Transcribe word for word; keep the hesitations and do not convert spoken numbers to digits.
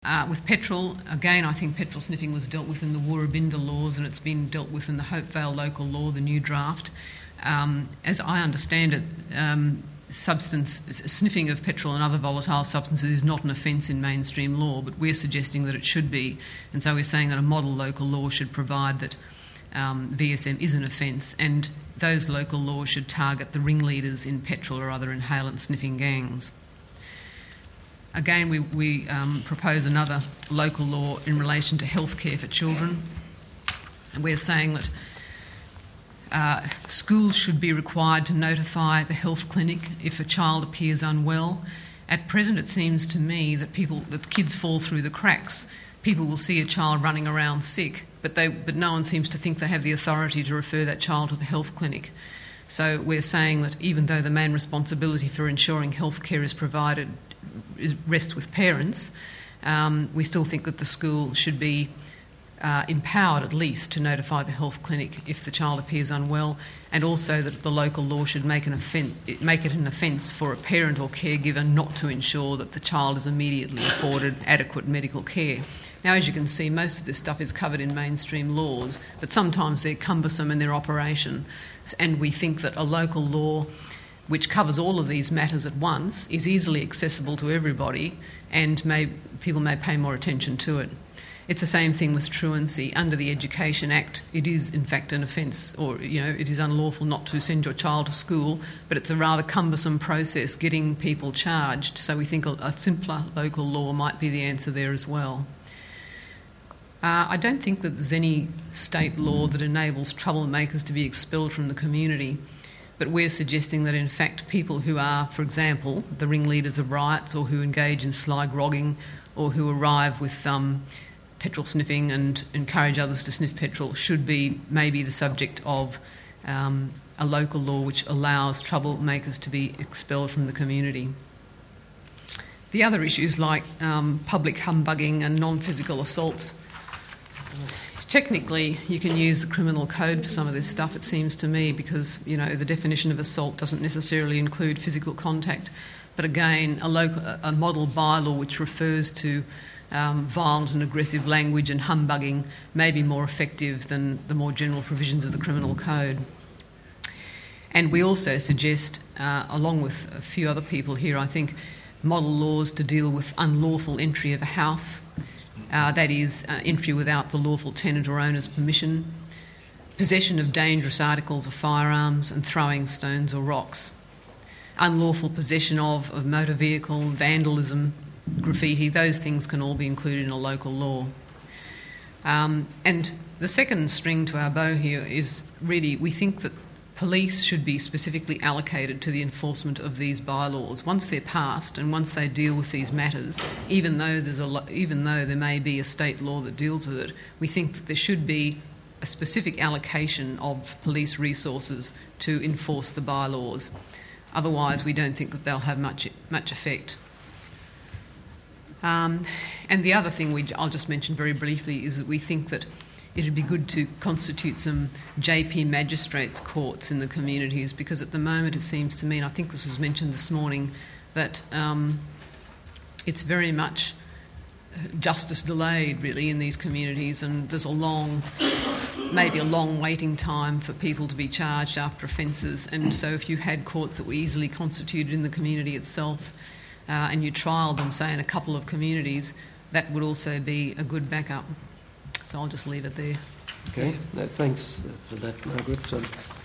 Uh, with petrol, again, I think petrol sniffing was dealt with in the Woorabinda laws, and it's been dealt with in the Hopevale local law, the new draft. Um, as I understand it, um, substance sniffing of petrol and other volatile substances is not an offence in mainstream law, but we're suggesting that it should be, and so we're saying that a model local law should provide that um, V S M is an offence, and those local laws should target the ringleaders in petrol or other inhalant sniffing gangs. Again, we, we um, propose another local law in relation to healthcare for children. And we're saying that uh, schools should be required to notify the health clinic if a child appears unwell. At present, it seems to me that people, that kids fall through the cracks. People will see a child running around sick, but they, but no one seems to think they have the authority to refer that child to the health clinic. So we're saying that even though the main responsibility for ensuring healthcare is provided is rests with parents, um, we still think that the school should be uh, empowered at least to notify the health clinic if the child appears unwell, and also that the local law should make, an offen- make it an offence for a parent or caregiver not to ensure that the child is immediately afforded adequate medical care. Now, as you can see, most of this stuff is covered in mainstream laws, but sometimes they're cumbersome in their operation, and we think that a local law which covers all of these matters at once is easily accessible to everybody, and may, people may pay more attention to it. It's the same thing with truancy. Under the Education Act, it is in fact an offence, or you know, it is unlawful not to send your child to school, but it's a rather cumbersome process getting people charged, so we think a, a simpler local law might be the answer there as well. Uh, I don't think that there's any state law that enables troublemakers to be expelled from the community, but we're suggesting that in fact people who are, for example, the ringleaders of riots, or who engage in sly grogging, or who arrive with um, petrol sniffing and encourage others to sniff petrol, should be maybe the subject of um, a local law which allows troublemakers to be expelled from the community. The other issues like um, public humbugging and non-physical assaults, technically, you can use the criminal code for some of this stuff, it seems to me, because, you know, the definition of assault doesn't necessarily include physical contact. But again, a, local, a model bylaw which refers to um, violent and aggressive language and humbugging may be more effective than the more general provisions of the criminal code. And we also suggest, uh, along with a few other people here, I think, model laws to deal with unlawful entry of a house. Uh, that is, uh, entry without the lawful tenant or owner's permission, possession of dangerous articles of firearms, and throwing stones or rocks. Unlawful possession of a motor vehicle, vandalism, graffiti, those things can all be included in a local law. Um, and the second string to our bow here is really, we think that police should be specifically allocated to the enforcement of these bylaws once they're passed, and once they deal with these matters. Even though there's a lo- even though there may be a state law that deals with it, we think that there should be a specific allocation of police resources to enforce the bylaws. Otherwise, we don't think that they'll have much much effect. Um, and the other thing we, I'll just mention very briefly is that we think that it would be good to constitute some J P magistrates courts in the communities, because at the moment it seems to me, and I think this was mentioned this morning, that um, it's very much justice delayed really in these communities, and there's a long, maybe a long waiting time for people to be charged after offences. And so if you had courts that were easily constituted in the community itself, uh, and you trialled them, say, in a couple of communities, that would also be a good backup. So I'll just leave it there. Okay, no, thanks for that, Margaret. Um,